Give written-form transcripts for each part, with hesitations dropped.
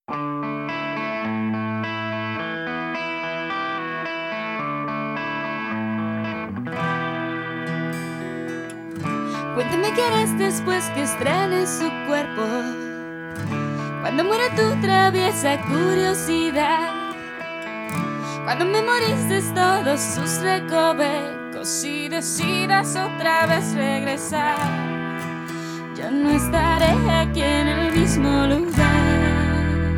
Cuéntame qué harás después que estrenes su cuerpo, cuando muera tu traviesa curiosidad, cuando memorices todos sus recovecos y decidas otra vez regresar. Ya no estaré aquí en el mismo lugar.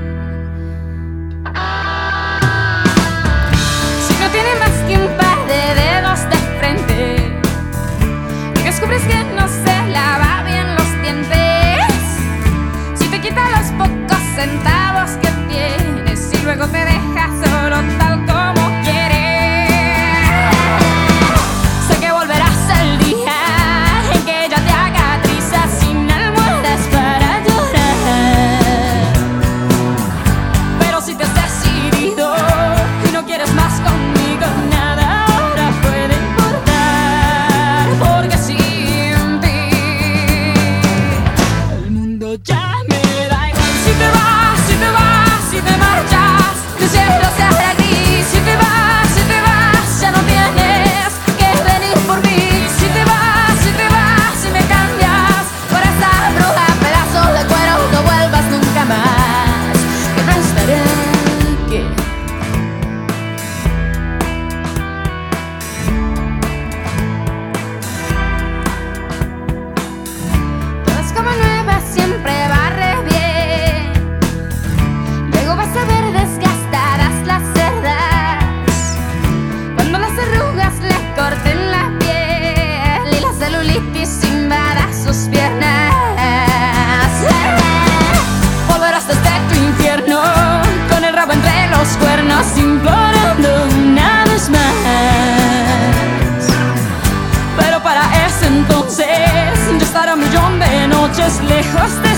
Si no tiene más que un par de dedos de frente y descubres que no se lava bien los dientes, si te quita los pocos centavos que tienes y luego te deja solo tal como quieres, sé que volverás el día en que ella te haga trizas sin almohadas para llorar. Pero si te has decidido y no quieres más conmigo, nada ahora puede importar, porque sin ti el mundo ya me da igual. Si te vas, si te vas, si te marchas, que el cielo se hará gris. Si te vas, ya no tienes que venir por mí. Si te vas, si me cambias por esa bruja pedazo de cuero, no vuelvas nunca más, que no estaré aquí. Todo es como nueva, siempre barre bien. Luego vas a ver desgastadas las cerdas, cuando las arrugas le corten la piel y la celulitis invada sus piernas. Volverás desde tu infierno con el rabo entre los cuernos, implorando una vez más. Pero para ese entonces ya estará un millón de noches lejos de